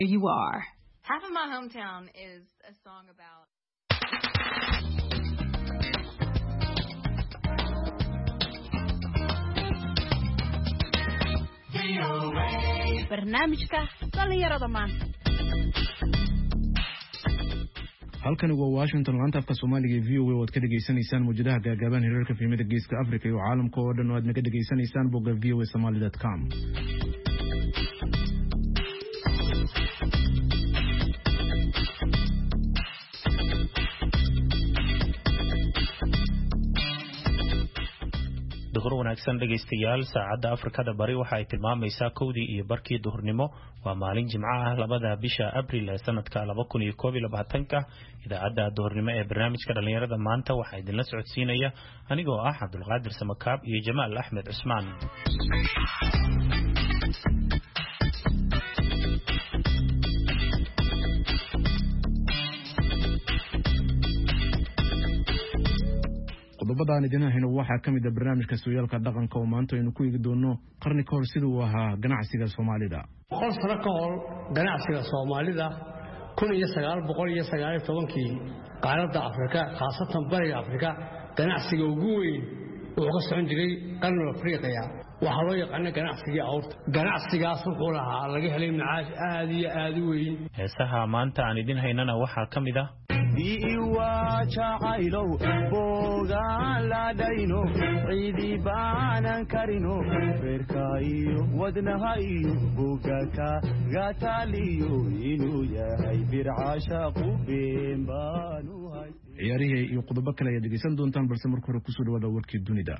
You are. Half of My Hometown is a song about barnaamijka dhalinyarada maanta. halkani waa Washington laanta afka Soomaaliga ee VOA oo aad ka dhageysanaysaan muujadaha gaagaaban hirarka filimada geeska Afrika iyo caalamka oo dhan oo aad naga dhageysanaysaan bogga voasomali.com. duhur wanaagsan dhageystayaal saacada Afrikada bari waxa ay tilmaamaysaa 1:00 iyo barkii duhurnimo waa maalin Jimco ah 2 bisha Abriil ee sanadka 2021 idaacada duhurnimo ee barnaamijka dhalinyarada maanta waxa idinla socodsiinaya anigoo ah Cabdulqaadir Samakaab iyo Jamaal Axmed Cusmaan. qodobada aan idin hayno waxa kamid ah barnaamijka sooyaalka dhaqanka oo maanta aynu ku eegi doono qarni ka hor sidii uu ahaa ganacsiga Soomaalida. boqol sano ka hor ganacsiga Soomaalida 1919 qaaradda Afrika khaasatan bariga Afrika ganacsiga ugu weyn oo ka socon jiray qarniga Afrika waxa loo yaqaan ganacsiga awrta. ganacsigaas wuxuu lahaa laga helay macaash aad iyo aad u weyn. heesaha maanta aan idin haynana waxa kamid ah iwaachaylo bogaan la dhayno ciidi baanan karino feerkaayo wadnahayo bogaka gataliyo inuu yahay bircaashaqu been baanu hay. ciyaarihii iyo qodobo kale ayaa dhegeysan doontaan balse marka hore kusoo dhawaada warkii dunida.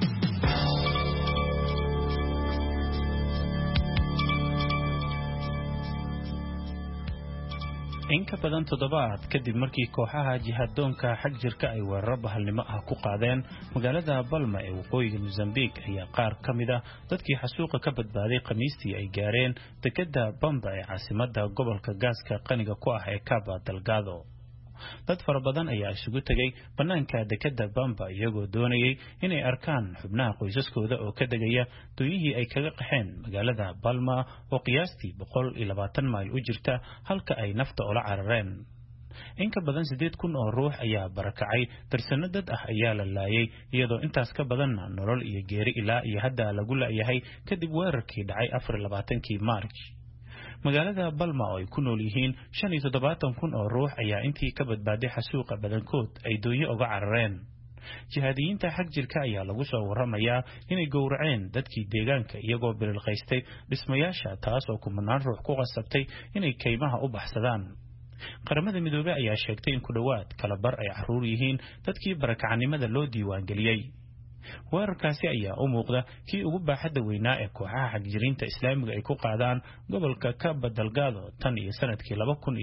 in ka badan 7 kadib markii kooxaha jihadoonka xag jirka ay weerar bahalnimo ah ku qaadeen magaalada Balma ee waqooyiga Mozambique ayaa qaar kamid ah dadkii xasuuqa ka badbaaday Khamiistii ay gaareen dekedda Bamba ee caasimadda gobolka gaaska qaniga ku ah ee Cabo Delgado. dad fara badan ayaa isugu tagay banaanka dekedda Bamba iyagoo doonayay inay arkaan xubnaha qoysaskooda oo ka degaya doonihii ay kaga qaxeen magaalada Balma oo qiyaastii 120 mayl u jirta halka ay nafta ula carareen. in ka badan 8,000 oo ruux ayaa barakacay darsano dad ah ayaa la laayay iyadoo intaas ka badan nolol iyo geeri ilaa iyo hadda lagu laayahay kadib weerarkii dhacay 24kii March. magaalada Balma oo ay ku nool yihiin 75,000 oo ruux ayaa intii ka badbaaday xasuuqa badankood ay doonyo uga carareen. jihaadiyiinta xag jirka ayaa lagu soo waramayaa inay gowraceen dadkii deegaanka iyagoo bililqaystay dhismayaasha taas oo kumanaan ruux ku qasabtay inay kaymaha u baxsadaan. qaramada midoobay ayaa sheegtay in ku dhawaad kala bar ay caruur yihiin dadkii barakacanimada loo diiwaan geliyay. weerarkaasi ayaa u muuqda kii ugu baaxadda weynaa ee kooxaha xagjiriinta islaamiga ay ku qaadaan gobolka Cabo Delgado tan iyo sanadkii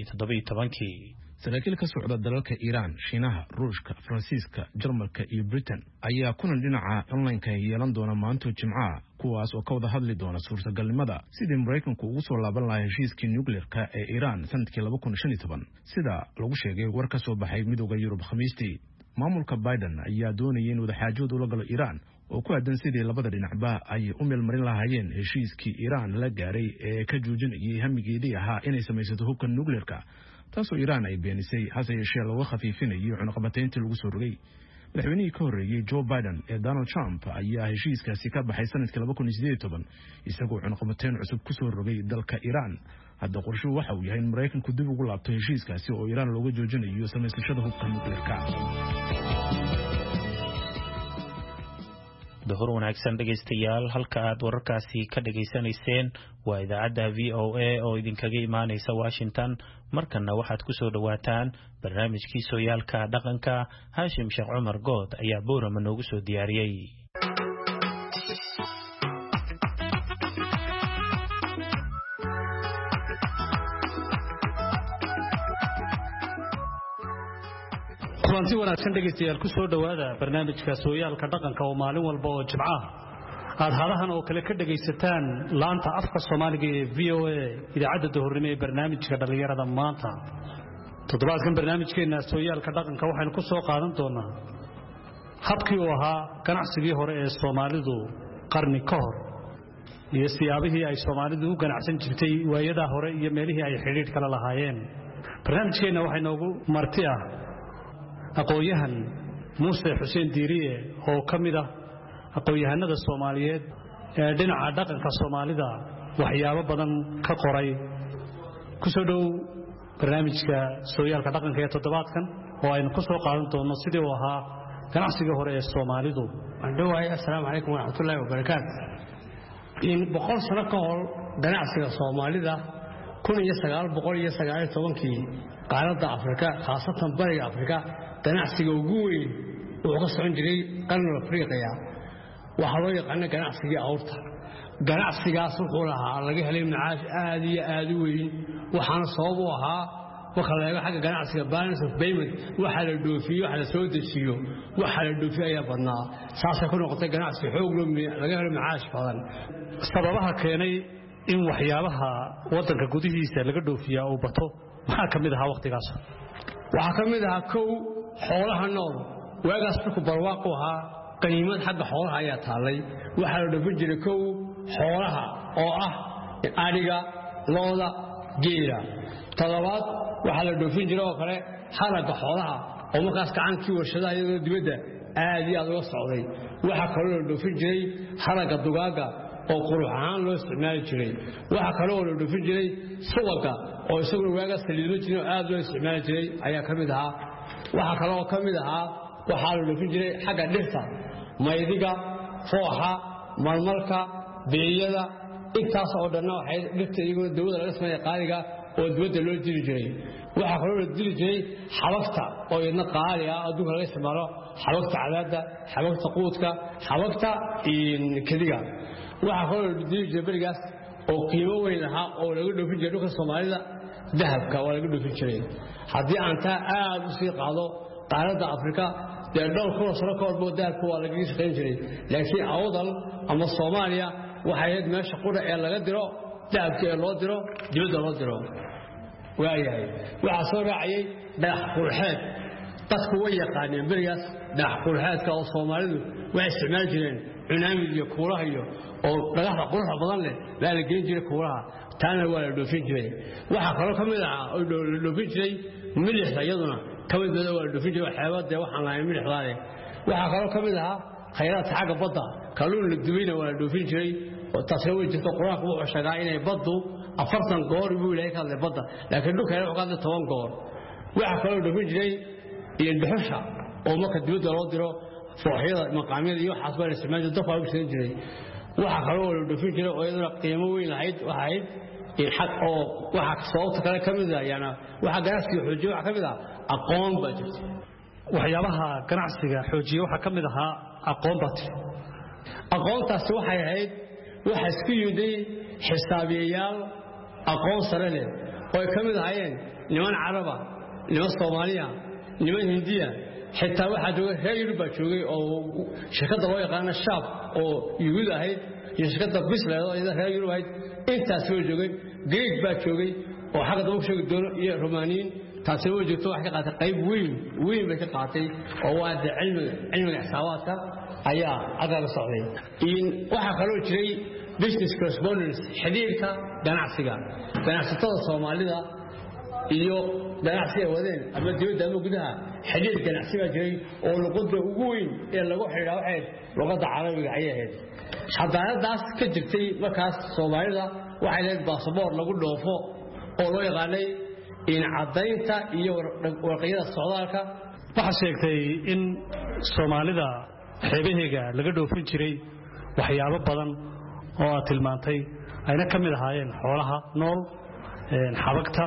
2017. saraakiil ka socda dalalka Iran, Shiinaha, Ruushka, Faransiiska, Jarmalka iyo Britain ayaa kulan dhinaca online-ka yeelan doona maanta Jimcaha kuwaas oo ka wada hadli doona suurtagalnimada sidii Mareykanku ugu soo laaban lahaa heshiiskii nuclear-ka ee Iran sanadkii 2015 sida lagu sheegay war ka soo baxay midowga Yurub Khamiistii. maamulka Biden ayaa doonayay in wadaxaajood ula galo Iran oo ku aadan sidii labada dhinacba ay u meelmarin lahaayeen heshiiskii Iran la gaaray ee ka joojinayay hamigeedii ahaa inay samaysato hubka nuclear-ka taasoo Iran ay beenisay hase yeeshee lagu khafiifinayo cunaqabatayntii lagu soo rogay. madaxweynihii ka horreeyay Joe Biden ee Donald Trump ayaa heshiiskaasi ka baxay sanadkii 2018 isagoo cunaqabatayn cusub ku soo rogay dalka Iran. hadda qorshuhu waxa uu yahay in Mareykanku dib ugu laabto heshiiskaasi oo Iran looga joojinayo samaysashada hubka nuclear-ka. duhur wanaagsan dhageystayaal halka aad wararkaasi ka dhageysanayseen waa idaacada VOA oo idinkaga imaanaysa Washington. markana waxaad ku soo dhawaataan barnaamijkii sooyaalka dhaqanka. Hashim Sheekh Umar Good ayaa boorama noogu soo diyaariyay. kulanti wanaagsan dhageystayaal ku soo dhawaada barnaamijka sooyaalka dhaqanka oo maalin walba oo Jimco aad hadahan oo kale ka dhageysataan laanta afka Soomaaliga ee VOA idaacada duhurnimo ee barnaamijka dhalinyarada maanta. toddobaadkan barnaamijkeena sooyaalka dhaqanka waxaynu ku soo qaadan doonaa habkii uu ahaa ganacsigii hore ee Soomaalidu qarni ka hor. iyo siyaabihii ay Soomaalidu u ganacsan jirtay waayada hore iyo meelihii ay xiriir kala lahaayeen barnaamijkeena waxay noogu marti ah aqoonyahan Muuse Xuseen Diiriye oo kamid ah aqoonyahanada Soomaaliyeed ee dhinaca dhaqanka Soomaalida waxyaabo badan ka qoray ku soo dhow barnaamijka sooyaalka dhaqanka ee toddobaadkan oo aynu ku soo qaadan doono sidii uu ahaa ganacsiga hore ee Soomaalidu. Assalaamu calaykum wa rahmatullaahi wa barakaatuh. In boqol sano ka hor ganacsiga Soomaalida 1919 qaaradda Afrika khaasatan bariga Afrika ganacsiga ugu weyn wuxuu ka socon jiray qarniga Afrika waxa loo yaqaan ganacsiga awrta ganacsigaas wuxuu lahaa laga helay macaash aad iyo aad u weyn waxaana sabab u ahaa waxa laga xagga ganacsiga balance of payment waxa la dhoofiyo waxa la soo dejiyo waxa la dhoofiyo ayaa badnaa saasa ku noqotay ganacsi xoog laga helay macaash badan sababaha keenay in waxyaabaha wadanka gudihiisa laga dhoofiyo oo bato waxa kamid ah waqtigaas waxa kamid ah kow xoolaha nool waagaas ku barwaaqo ahaa qiimad xagga xoolaha ayaa taalay waxa la dhoofin jiray kow xoolaha oo ah ariga looda geela talabaad waxa la dhoofin jiray oo kale halaga xoolaha oo markaas gacankii warshadaha iyadoo dibadda aad iyo aad uga socday waxa kale oo la dhoofin jiray halaga dugaaga oo qurux ahaan loo isticmaali jiray waxa kale oo la dhoofin jiray subaga oo isagoo waagaas saliidmo jiray aad loo isticmaali jiray ayaa kamid ahaa waxa kale oo kamid ahaa waxa la dhoofin jiray xagga dhirta maydiga fooxa marmarka beeyada intaas oo dhan waxay dhirta iyagoo dawladda laga sameeyay qaaliga oo dibadda loo diri jiray waxa kale oo la diri jiray xabagta oo iyadna qaali ah adduunka laga isticmaalo xabagta cadaada xabagta quudka xabagta kadiga waxa kale oo la diri jiray barigaas oo qiimo weyn ah oo laga dhoofin jiray dhulka Soomaalida dahabka waa laga dhoofin jiray haddii aan taa aad u sii qaado qaaradda Afrika dhowr kun sano ka hor dahabka waa laga shaqeyn jiray laakiin awdal ama Soomaaliya waxay ahayd meesha qura ee laga diro dahabka ee loo diro dibadda loo diro waayahay waxa soo raacay dhagax qurxeed dadku way yaqaaneen barigaas dhagax qurxeedka oo Soomaalidu way isticmaali jireen cunaamid iyo kuulaha iyo oo dhagaxa quruxda badan leh baa la geyn jiray kuulaha taana waa la dhoofin jiray waxa kale kamid ah oo la dhoofin jiray milixda iyaduna kamid ah waa la dhoofin jiray xeebada waxaan lahayn milixdaale waxa kale kamid ah khayraadka xagga badda kalluun la dubayna waa la dhoofin jiray oo tasawir jirta quraanka wuxuu sheegaa inay baddu 40 goor buu ilaahay ka hadlay badda laakiin dhulka wuxuu ka hadlay 10 goor waxa kale oo dhoofin jiray iyo dhuxusha oo marka dibadda loo diro fooxyada maqaamyada iyo waxaas baa la isticmaali jiray dadka u jiray waxa kale oo la dhoofin jiray oo iyaduna qiimo weyn lahayd waxayd xaq oo waxa sababta kale kamid ah yana waxa ganacsiga xoojiyo waxa kamid ah aqoon baa jirta waxyaabaha ganacsiga xoojiyo waxa kamid ah aqoon baa aqoontaas waxay ahayd waxa isku yimid xisaabiyayaal aqoon sare leh oo kamid ahaayeen niman Caraba niman Soomaaliya niman Hindiya xitaa waxa joogay reer Yurub joogay oo shirkadda loo yaqaan Shab oo yuud ahayd iyo shirkadda Bisleed oo iyada reer Yurub ahayd intaas soo joogay Greek baa joogay oo xagga daba sheegay doono iyo Romaaniin taasi oo joogto wax ka qaatay qayb weyn bay ka qaatay oo waa cilmiga xisaabaadka ayaa agaga socday in waxa kale oo jiray business correspondence xiriirka ganacsiga Soomaalida iyo ganacsiga wadeen ama dibadda ama gudaha xiriir ganacsiga jiray oo luqadda ugu weyn ee lagu xiriiro waxay luqadda Carabiga ay ahayd xadaaradaas ka jirtay markaas Soomaalida waxay leedahay baasaboor lagu dhoofo oo loo yaqaanay in cadaynta iyo warqadda socdaalka waxa sheegtay in Soomaalida xeebaheega laga dhoofin jiray waxyaabo badan oo tilmaantay ayna kamid ahaayeen xoolaha nool xabagta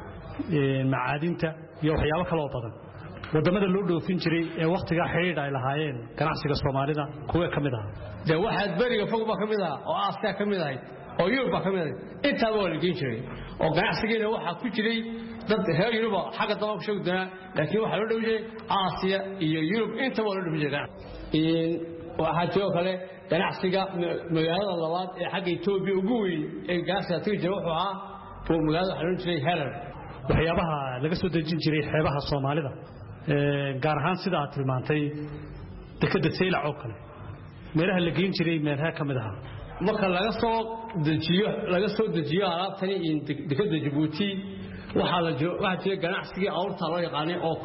macaadinta iyo waxyaabo kale oo badan wadamada loo dhoofin jiray ee waqtiga xiriir ay lahaayeen ganacsiga Soomaalida kuwa kamid ah waxa bariga fog baa kamid ah oo Aasiya kamid ah oo Yurub baa kamid ah inta waa la geyn jiray oo ganacsigeena waxa ku jiray dad reer Yurub xagga daba sheegdana laakiin waxa loo dhawjay Aasiya iyo Yurub inta waa loo dhawjay waxa jiro kale ganacsiga magaalada labaad ee xagga Itoobiya ugu weyn ee ganacsiga tigir wuxuu ahaa magaalada xarun jiray Herar waxyaabaha laga soo dejin jiray xeebaha Soomaalida gaar ahaan sida aad tilmaantay dekada Seylac oo kale meelaha la geyn jiray meelaha kamid ah marka laga soo dejiyo alaabtani dekada Djibouti waxa jira ganacsiga awrta loo yaqaan oo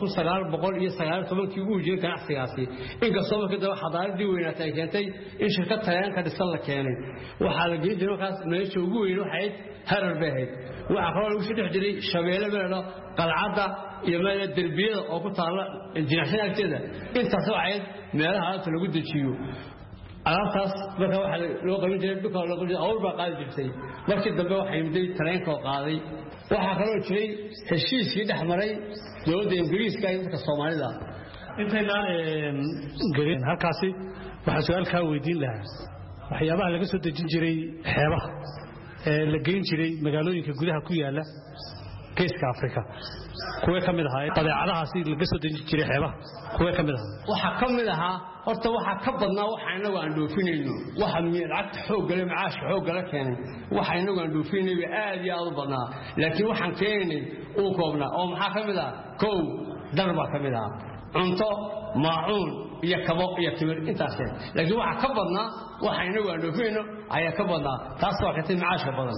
1919 ugu jiray ganacsigaasi inkastoo markii daba xadaaradii weynaatay ay keentay in shirkad tareenka dhisan la keenay waxa la geeyay markaas meesha ugu weyn waxay Harar Bahayd waxa kaloo lagu soo dhex jiray Shabeelle meelo qalcada iyo meelo derbiyada oo ku taala injineerada agteeda intaas oo ay meelaha alaabta lagu dejiyo alaabtaas marka waxa loo qaban jiray dhulka loo qaban jiray awr baa qaadi jirtay markii dambe waxa yimid tareenka oo qaaday waxa kaloo jiray heshiiskii dhaxmaray dowladda Ingiriiska iyo dadka Soomaalida intaynaan garin halkaasi waxa su'aal ka weydiin lahaa waxyaabaha laga soo dejin jiray xeebaha ee la geyn jiray magaalooyinka gudaha ku yaala Geeska Afrika kuwa kamid ah badeecadahaasi laga soo dejin jiray xeebaha kuwa kamid ah waxa kamid ah horta waxa ka badnaa waxa inagu aan dhoofinayno waxa lacagta xoog gale macaash xoog gale keenay waxa inagu aan dhoofinayno aad iyo aad u badnaa laakiin waxaan keenay oo koobna oo maxaa kamid ah koow darba kamid ah cunto maacuun iyo kabo iyo timir intaas laakiin waxa ka badnaa waxa inagu aan dhoofinayno ayaa ka badnaa taas waa ka timid macaash badan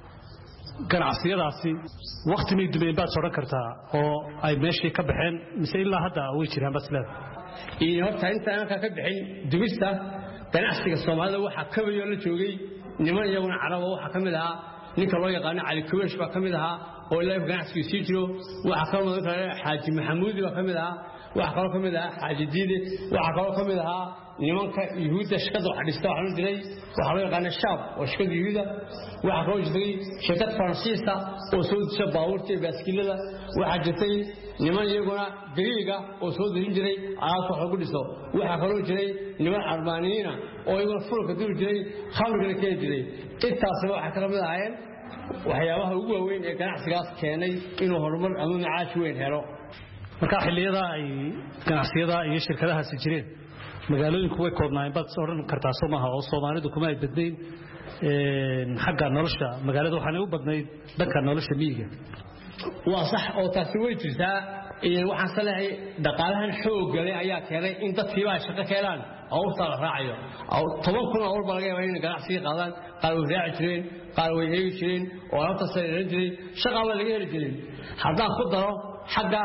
ganacsiyadaasi waqti may dumeen baad soo kartaa oo ay meeshii ka baxeen mise ilaa hadda way jiraan baslada iyo horta inta aan ka bixin dubista ganacsiga Soomaalida waxa ka weeyo la joogay niman iyaguna carabo waxa kamid ah ninka loo yaqaan Ali Kuwesh baa kamid ah oo ilaa ganacsiga sii jiro waxa kaloo Xaaji Maxamuud baa kamid ah waxa kaloo kamid ah Xaaji Diide waxa kaloo kamid ah nimanka Yuhuudda shaqada wax dhista waxa la diray waxa loo yaqaan shaab oo shaqada Yuhuudda waxa kaloo jiray shirkad Faransiiska oo soo dejisay baabuurta baaskiilada waxa jirtay niman iyaguna Greega oo soo dejin jiray alaabta wax lagu dhiso waxa kaloo jiray niman Armaaniyiina oo iyaguna fulka dul jiray khamriga ka jiray intaas waxa kala mid ahaayeen waxyaabaha ugu weyn ee ganacsigaas keenay inuu horumar ama macaash weyn helo marka xilliyada ay ganacsiyada iyo shirkadahaasi jireen magaalooyinku way koobnaayeen bad oran kartaa Soomaha oo Soomaalidu kuma ay badnayn xagga nolosha magaalada waxaan u badnayd dhanka nolosha miyiga waa sax oo taasi way jirtaa waxaan salahay dhaqaalahan xoog galay ayaa keenay in dadkii baa shaqo keenaan awrta la raacayo oo 10 kun oo laga yaabay in ganacsiga qaadaan qaar way raaci jireen qaar way eegi jireen oo alaabta sareerin jiray shaqo laga heli jiray haddaan ku daro xagga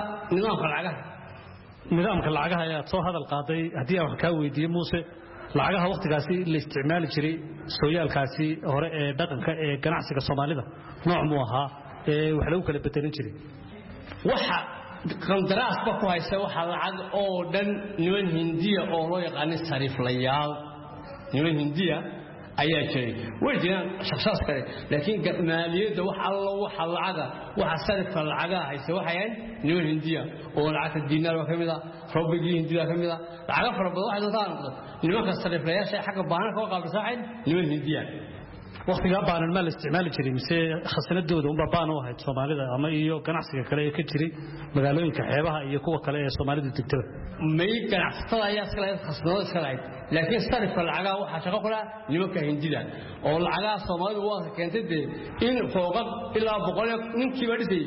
nidaamka lacagaha ayaa soo hadal qaaday hadii aan ka weydiiyo Muuse lacagaha waqtigaasi la isticmaali jiray sooyaalkaasi hore ee dhaqanka ee ganacsiga Soomaalida nooc mu ahaa ee wax lagu kala bedelin jiray waxa qandaraas ku haysta waxa lacag oo dhan niman Hindiya oo loo yaqaan sariiflayaal niman Hindiya ayaa jiray way jiraan shakhsiyaad kale laakiin maaliyadda waxa lacaga waxa sarifka lacaga haysta waxay niman Hindiya oo lacagta diinaar kamid ah roobigii Hindiya kamid ah lacag fara badan waxa dadaan nimanka sariflayaasha xagga baanka oo qaabsaxayn niman Hindiya waqtiga baanan ma la isticmaali jiray mise khasnadooda uma baan u ahayd Soomaalida ama iyo ganacsiga kale ee ka jiray magaalooyinka xeebaha iyo kuwa kale ee Soomaalidu degtada may ganacsatada ayaa iska leeyahay khasnado iska leeyahay laakiin sarifka lacagaha waxa shaqo kula nimanka Hindida oo lacagaha Soomaalidu waa keentay in fooqad ilaa 100 ninkiiba dhisay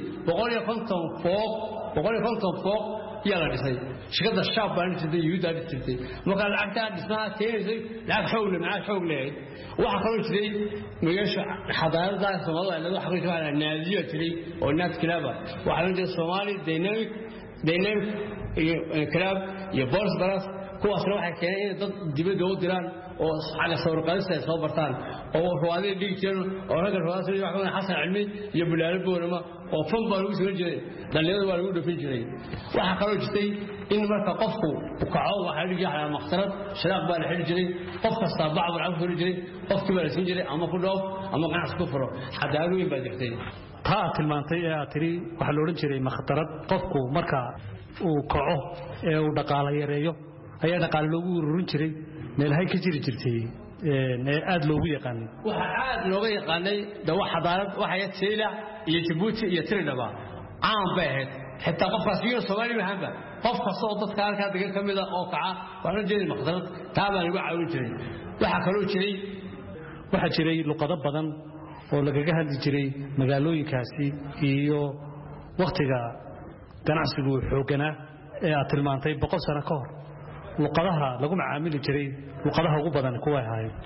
150 fooq yala dhisay shirkadda shaab baan dhisay Yuhuudda dhisay marka lacagta dhismaha keenay lacag xoog leh macaash xoog leh waxa kaloo jiray meesha xadaarada Soomaalida waxa ku jira naadiyo jiray oo naad kilaba waxa la jiray Somali dynamic club iyo bols baras kuwaasna waxay keeneen dad dibadda u diraan oo xaga sawir qaadista soo bartaan oo ruwaadii dhigteen oo raga ruwaadii waxa uu Xasan Cilmi iyo Bilaal Boorama oo fan baa lagu soo jiray dhalinyarada waa lagu dhafin jiray waxa kaloo jirtay in marka qofku uu kaco waxa la yiraahdaa maqsarad sharaaq baa la xiri jiray qof kasta bacd uu xiri jiray qofkii baa la siin jiray ama ku dhoof ama ganacsi ku furo xadaarooyin baa jirtay taa tilmaantay ee tiri waxa la oran jiray maqsarad qofku marka uu kaco ee uu dhaqaale yareeyo ayaa dhaqaale loogu ururin jiray meelahay ka jiri jirtay ee aad loogu yaqaanay waxa aad looga yaqaanay dawa xadaarad waxa ay Seyla iyo Djibouti iyo Tiridaba aan baahed xitaa qofkaas iyo Soomaali mahamba qofka soo dadka halka degan kamid ah oo kaca waxa jeedin maqdarad taaba lagu caawin jiray waxa kaloo jiray luqado badan oo lagaga hadli jiray magaalooyinkaasi iyo waqtiga ganacsigu xoogana ee aad tilmaantay 100 sano ka hor luqadaha lagu macaamili jiray luqadaha ugu badan kuwa ahaayeen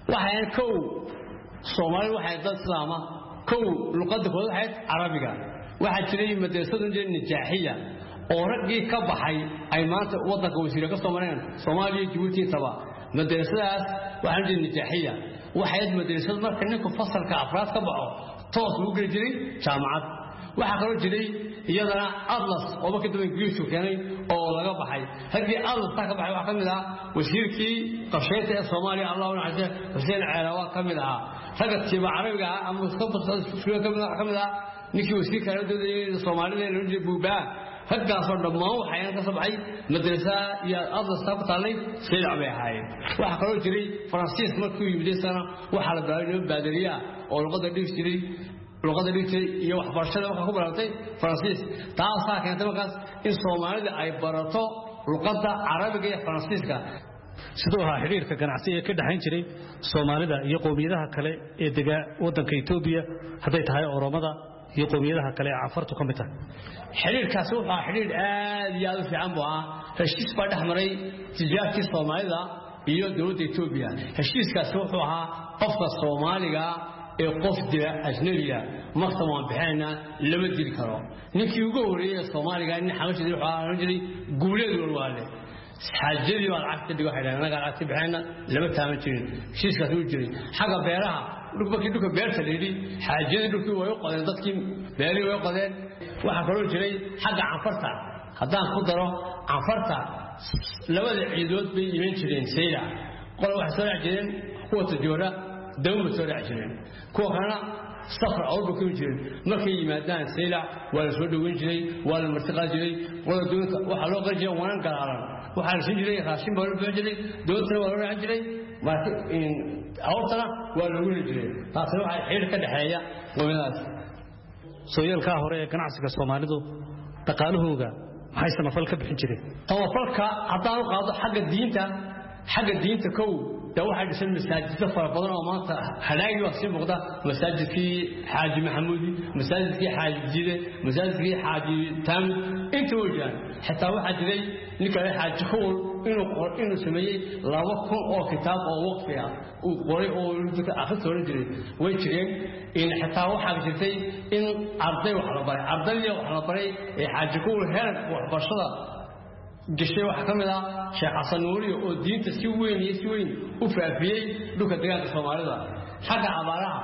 waxay kow Soomaali waxay dad islaama kow luqadda kooda waxay Carabiga waxa jiray madrasada Najaaxiya oo ragii ka baxay ay maanta wadanka wasiir ka soo mareen Soomaaliya Djibouti taba madrasadaas waxa jiray Najaaxiya waxay madrasada marka ninka fasalka afraad ka baxo toos ugu gali jiray jaamacad waxa kale jiray iyadana Atlas oo markii dambe Ingiriisku keenay oo laga baxay hadii Atlas ka baxay waxa kamid ah wasiirkii qorsheynta ee Soomaaliya Allahu naxariisto Hussein Ceelawa kamid ah raga tiba Carabiga ama mustaqbalka kamid ah ninkii wasiirka dowladda Soomaaliya loo jeedo buubaa halkaasoo dhammaan waxay ka soo baxay madrasa iyo Atlas ka talay Seylac bay ahaayeen waxa kale jiray Faransiis markii uu yimid sana waxa la baaray baadariya oo luqadda dhigsiray iyo waxbarashada waxa ku baratay Faransiis taas keentay markaas in Soomaalida ay barato luqadda Carabiga iyo Faransiiska sidoo ah xiriirka ganacsiga ka dhaxayn jiray Soomaalida iyo qowmiyadaha kale ee degaa wadanka Itoobiya haday tahay Oromada iyo qowmiyadaha kale ee Cafartu ka mid tahay xiriirkaas wuxuu xiriir aad iyo aad u fiican buu ah heshiis baa dhaxmaray tijaartii Soomaalida iyo dawladda Itoobiya heshiiskaas wuxuu ahaa qofka Soomaaliga ee qof dira ajnabiga marka waan bixina lama diri karo ninkii ugu horeeyay Soomaaliga in xamashadii waxa jiray guuleed walwaale xaajadii waa lacagta dhigo xidhan anaga lacagta bixina lama taaman jirin heshiiskaas uu jiray xaga beeraha dhulka beerta leeyay xaajadii dhulkii way u qodeen dadkii beerii way qodeen waxa kaloo jiray xaga Cafarta haddaan ku daro Cafarta labada ciidood bay iman jireen Seylac qol wax soo raaceen kuwa tijoora dawma soo raaceen kuwa kana safar oo ku jireen markay yimaadaan Seylac waa soo dhaweyn jiray waa la martiqaa jiray wada doonta waxa loo qarjay waan galaaran waxa la jiray raashin baa loo jiray doonta waa loo raacan jiray markii awtana waa loo wili jiray taasina waxa xiriir ka dhaxeeya qowmiyadaas sooyaalka hore ee ganacsiga Soomaalidu dhaqaalahooga maxay samafal ka bixin jireen tawafalka haddaan u qaado xagga diinta kow waxa dhisan masaajidda fara badan oo maanta halaagi waa si muuqda masaajidkii Xaaji Maxamuudi masaajidkii Xaaji Jide masaajidkii Xaaji Taamid inta wajaan xitaa waxa jiray ninka Xaaji Khool inuu sameeyay 2,000 oo kitaab oo waqti ah uu qoray oo dadka akhristo jiray way jireen in xitaa waxa jirtay in arday wax la baray ee Xaaji Khool heer waxbarashada gashay waxa kamid ah Sheekh Xasan Nuuri oo diinta si weyn u faafiyay dhulka deegaanka Soomaalida xagga abaaraha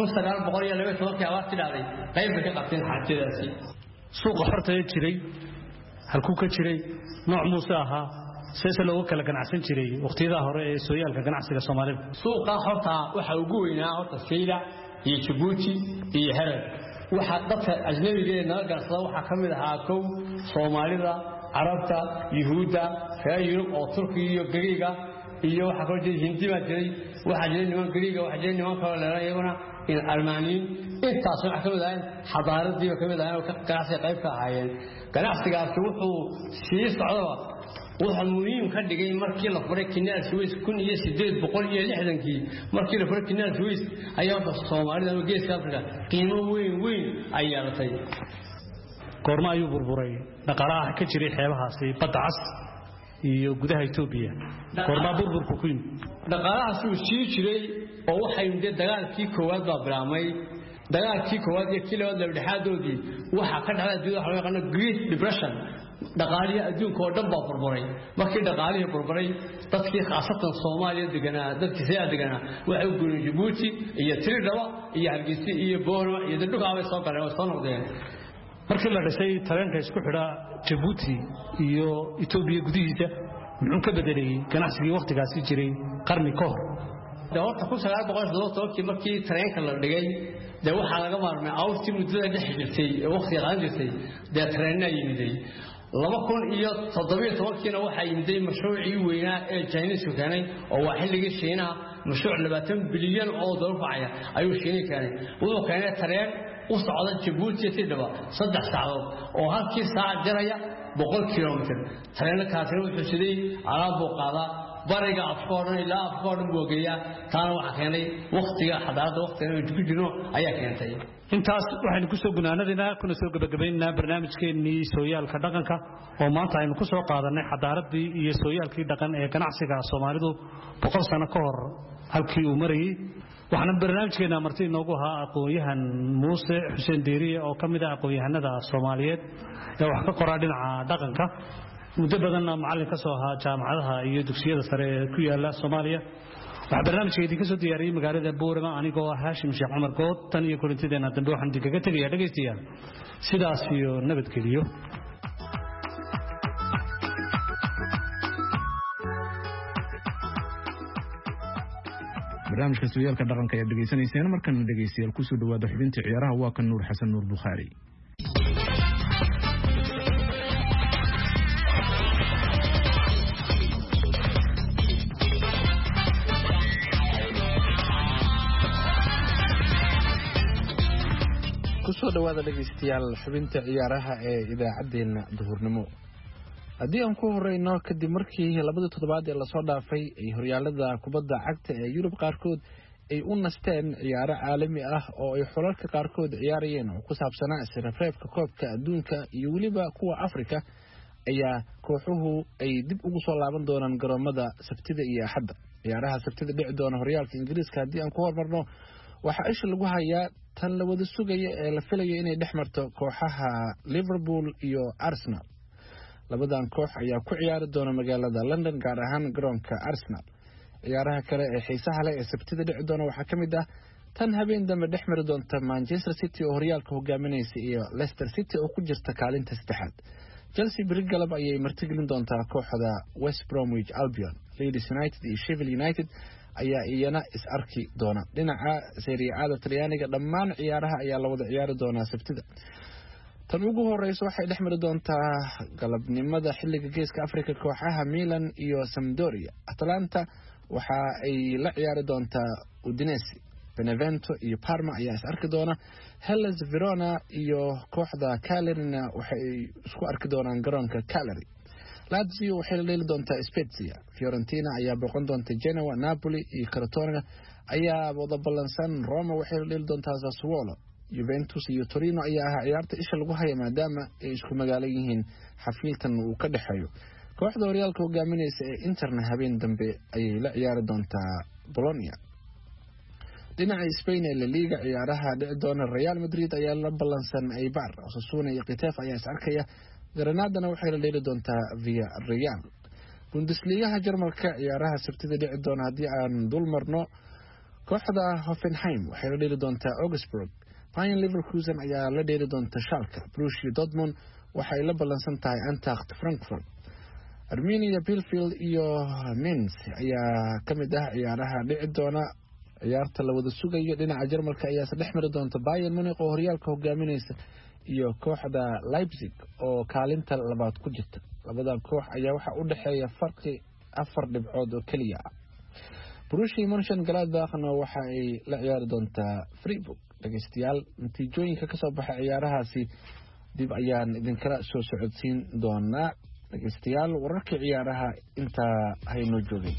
1912 abaarti dhacday qayb ka qabteen xajadaasi suuqa xorta ee jiray halku ka jiray nooc muuse ahaa seesa looga kala ganacsan jiray waqtiyada hore ee sooyaalka ganacsiga Soomaalida suuqa xorta waxa ugu weynaa horta Seylac iyo Djibouti iyo Harar waxa dadka ajnabiga ee naga garsada waxa kamid ahaa kow Soomaalida Arabta Yahuuda Yurub oo Turkiga iyo Greega iyo waxa kale jiray Hindi ma jiray waxa jiray niman Greega waxa jiray niman kale leeyahayna in Almaaniin intaas waxa kamid ah xadaaradii kamid ah oo ka ganacsiga qayb ka ahaayeen ganacsigaas wuxuu sii socdaa waxa muhiim ka dhigay markii la furay Kinaal Suez 1860kii markii la furay Kinaal Suez ayaa Soomaalida iyo Geeska Afrika qiimo weyn ay yeelatay goorma ayuu burburay dhaqaalaha ka jiray xeebahaasi badda cas iyo gudaha Itoobiya goorma burburku ku yimid dhaqaalahaas uu sii jiray oo waxay muddo dagaalkii koowaad baa bilaabmay dagaalkii koowaad iyo kii labaad dhexdoodii waxa ka dhacay dunida waxa laga yaqaan Great Depression dhaqaalihi adduunka oo dhan baa burburay markii dhaqaalihii burburay dadkii khaasatan Soomaaliya deganaa dadkii Seylac deganaa waxay u guureen Djibouti iyo Tiridhaba iyo Hargeysa iyo Boorama iyo dadka ay soo galeen oo soo noqdeen markii la dhisay tareenka isku xidha Djibouti iyo Itoobiya gudihiisa muxuu ka bedelay ganacsigii waqtigaasi jiray qarni ka hor dawladda 1912 markii tareenka la dhigay waxa laga maarmay awti muddada dhex jirtay waqti qaan jirtay tareenna yimiday 2017 waxa yimiday mashruucii weynaa ee Chinese keenay oo waa xilligii Shiinaha mashruuc 20 bilyan oo dollar ayuu Shiinaha keenay wuxuu keenay tareen u socda Djibouti Tiridhaba 3 saacadood oo halkii saac jaraya 100 kilomitir tareenkaasi wuxuu siday alaab u qaada bariga afkoodhan ilaa afkoodhan boogeeya taana waxa keenay waqtiga xadaarada waqtiga ay ku jirno ayaa keentay intaas waxaynu ku soo gunaanadina kuna soo gabagabaynaa barnaamijkeennii sooyaalka dhaqanka oo maanta aynu ku soo qaadanay xadaaradii iyo sooyaalkii dhaqan ee ganacsiga Soomaalidu 100 sano ka hor halkii uu marayay waxaana barnaamijkeena marti inoogu ahaa aqoon-yahan muuse xuseen deeriye oo ka mid ah aqoon-yahanada Soomaaliyeed ee wax ka qoraa dhinaca dhaqanka muddo badanna macallin ka soo ahaa jaamacadaha iyo dugsiyada sare ee ku yaala Soomaaliya waxa barnaamijkeedii ka soo diyaariyay magaalada Boorama anigoo ah Haashim Sheekh Cumar Good tan iyo kulantideena dambe waxaan digaga tagayaa dhageystayaal sidaas iyo nabadgeliyo barnaamijka sooyaalka dhaqanka ee dhageysanayseen markan dhageystayaal ku soo dhawaada xubinta ciyaaraha waa kan Nuur Xasan Nuur Bukhari kusoo dhawaada dhageystayaal xubinta ciyaaraha ee idaacadeena duhurnimo haddii aan ku horeyno kadib markii labada toddobaad ee lasoo dhaafay ay horyaalada kubadda cagta ee Yurub qaarkood ay u nasteen ciyaaro caalami ah oo ay xulalka qaarkood ciyaarayeen oo ku saabsanaa isreebreebka koobka adduunka iyo weliba kuwa Afrika ayaa kooxuhu ay dib ugu soo laaban doonaan garoomada Sabtida iyo Axadda ciyaaraha Sabtida dhici doona horyaalka Ingiriiska haddii aan ku hormarno waxa isha lagu hayaa tan la wada sugaya ee la filayo inay dhex marto kooxaha Liverpool iyo Arsenal labadan koox ayaa ku ciyaari doona magaalada London gaar ahaan garoonka Arsenal ciyaaraha kale ee xiisaha leh ee Sabtida dhici doona waxa kamid ah tan habeen dambe dhex mari doonta Manchester City oo horyaalka hogaaminaysa iyo Leicester City oo ku jirta kaalinta saddexaad Chelsea Brigalab ayay martigelin doontaa kooxda West Bromwich Albion Leeds United iyo Sheffield United ayaa iyana is arki doona dhinaca Serie A Talyaaniga dhammaan ciyaaraha ayaa la wada ciyaari doona Sabtida tan ugu horeyso waxay dhex mari doontaa galabnimada xilliga geeska Afrika kooxaha Milan iyo Sampdoria Atalanta waxa ay la ciyaari doontaa Udinese Benevento iyo Parma ayaa is arki doona Hellas Verona iyo kooxda Cagliari waxay isku arki doonaan garoonka Cagliari Lazio waxay la dheeli doontaa Spezia Fiorentina ayaa boqon doonta Genoa Napoli iyo Crotone ayaa wada ballansan Roma waxay la dheeli doontaa Sassuolo Juventus iyo Torino ayaa ah ciyaarta isha lagu hayo maadaama ay isku magaalo yihiin xafiiltan uu ka dhaxeeyo kooxda horyaalka hogaaminaysa ee Interna habeen dambe ayay la ciyaari doontaa Bologna dhinaca Spain ee La Liga ciyaaraha dhici doona Real Madrid ayaa la ballansan Eibar Osasuna iyo Getafe ayaa is arkaya Granadana waxay la dheeli doontaa Villarreal Bundesliga Jarmalka ciyaaraha Sabtida dhici doona haddii aan dul marno kooxda Hoffenheim waxay la dheeli doontaa Augsburg Bayern Leverkusen ayaa la dheeli doonta Schalke Borussia Dortmund waxay la ballansan tahay Eintracht Frankfurt Arminia Bielefeld iyo Mainz ayaa kamid ah ciyaaraha dhici doona ciyaarta la wada sugayo dhinaca Jarmalka ayaa saddex mari doonta Bayern Munich oo horyaalka hogaaminaysa iyo kooxda Leipzig oo kaalinta labaad ku jirta labadan koox ayaa waxa u dhaxeeya farqi 4 dhibcood oo kaliya Borussia Mönchengladbachna waxa ay la ciyaari doontaa Freiburg dhageystayaal natiijooyinka ka soo baxay ciyaarahaasi dib ayaan idinkala soo socodsiin doonaa dhageystayaal wararka ciyaaraha inta hayno joogay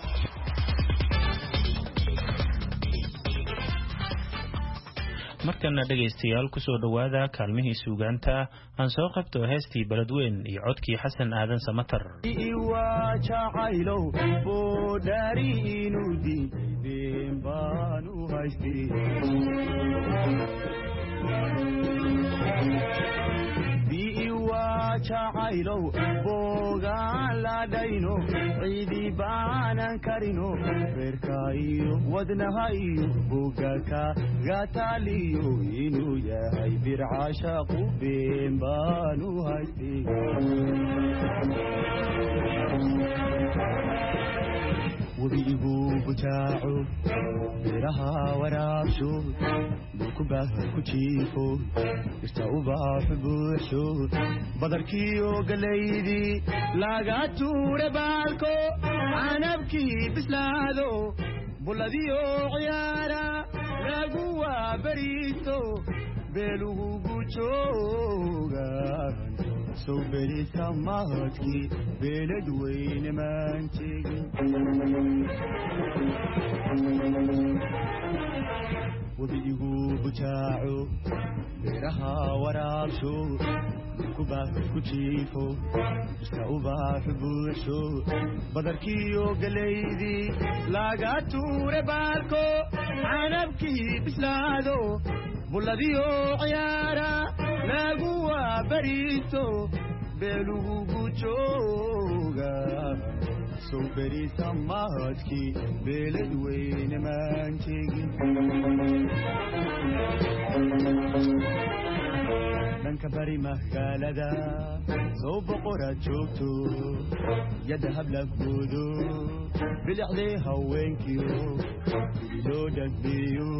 markana dhageystayaal ku soo dhawaada kaalmihii suugaanta aan soo qabto heestii Baladweyn iyo codkii Xasan Aadan Samatar waa jacaylow boodari inuu diideen baan u haystay jacaylow boogaan la dhayno ciidi baanan karino beerka iyo wadnaha iyo bogaka gataaliyo inuu yahay bircaashaqu been baan u haystay webigu bujaaco beeraha waraabsho dhulkubaha ku jiifo irta ubaaxu buuxsho badarkiiyo galaydii laga tuure baalko canabkii bislaado bulladiyo ciyaara lagu waabariisto beelugu gujoogan soo berisa mahadkii beelad weyne maantegin webigu bujaaco beeraha waraabsho kubaas ku jiifo iska ubaaxu buuxsho badarkiyo galeydii laga tuure baalko canabkii bislaado bulladiyo ciyaara lagu waabariisto beelugu gujooga soo berisa mahadkii beelad weyne maan tegin dhanka bari magaalada soo boqoraad joogto yadda hablagoodo bilicday haweenkiyo gudi loo dhagbeeyo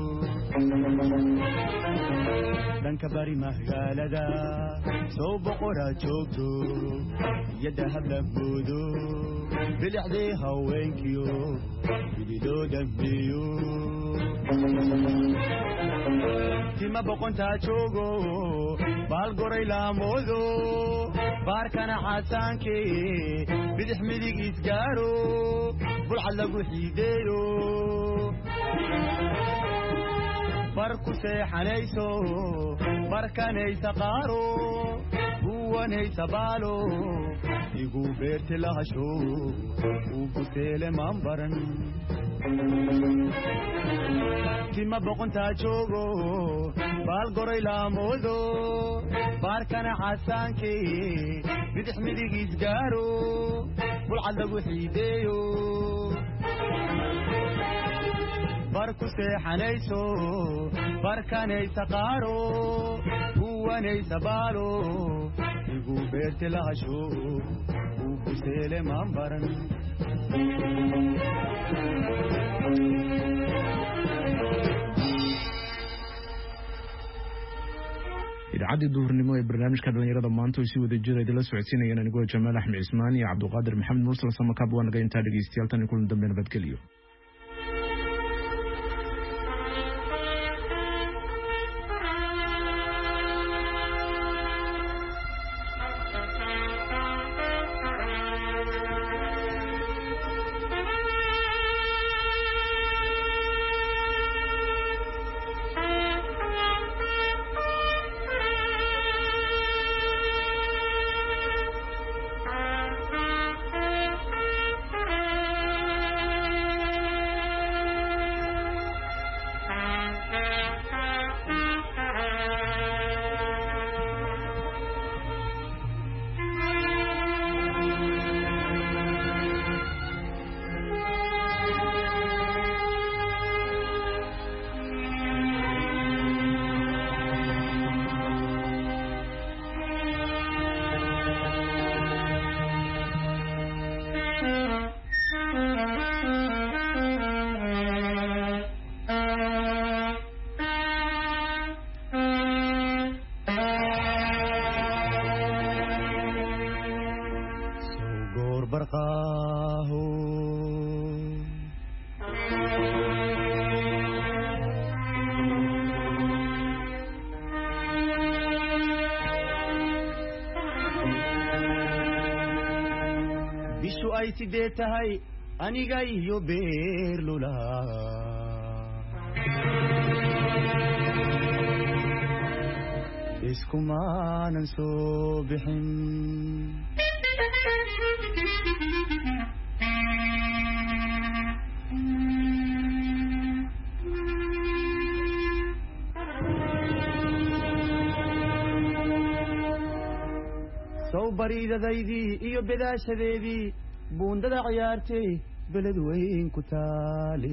dhanka bari magaalada soo boqoraad joogto yadda hablagoodo bilicday haweenkiyo gudi loo dhagbeeyo tima boqontaa joogo baal goray laamoodo baarkana xasaanke bidix midig isgaaro bulcad lagu xiideeyo bar ku seexanayso barkanaysa qaaro guwanaysa baalo igu beerti lahasho uu buseele maan baran tima boqontaa joogo baal goray laamoodo baarkana xasaanke bidix midig isgaaro bulcad lagu xiideeyo bar ku seexanayso barkanaysa qaaro guwanaysa baalo igu beerti lahasho uu buseele maan baran idaacadii duhurnimo ee barnaamijka dhalinyarada maanta oo si wada jira idinla socodsiinayaan anigoo Jamaal Axmed Ismaan iyo Cabduqaadir Maxamed Mursal Samakaab waa naga intaa dhageystayaal tan kulan dambe nabadgelyo bishu ay sidee tahay aniga iyo beerlula iskumaanan soo bixin sow bariidadaydii iyo bedaashadeedii buundada ciyaartay beled weyn ku taale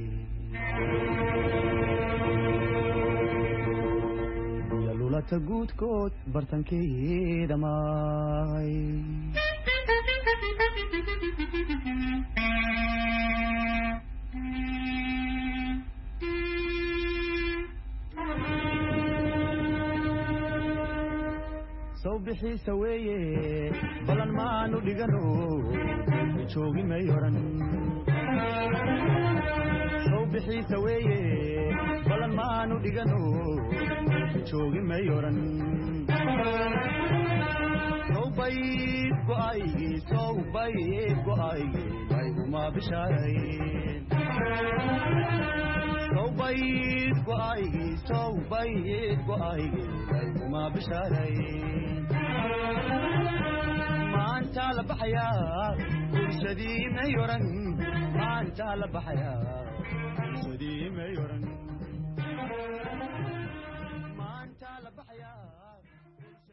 iyo lulata guudkood bartankeeda maay sow bixiisa weeye balan maanu dhigano joogi may oran sow bixiisa weeye balan maanu dhigano joogi may oran sow bayd go'aygi sawbayid go'aygi layguma bishaarayn sawbayid go'aygi layguma bishaarayn maanta la baxayaa bulshadii ma yoran maanta la baxayaa bulshadii ma yoran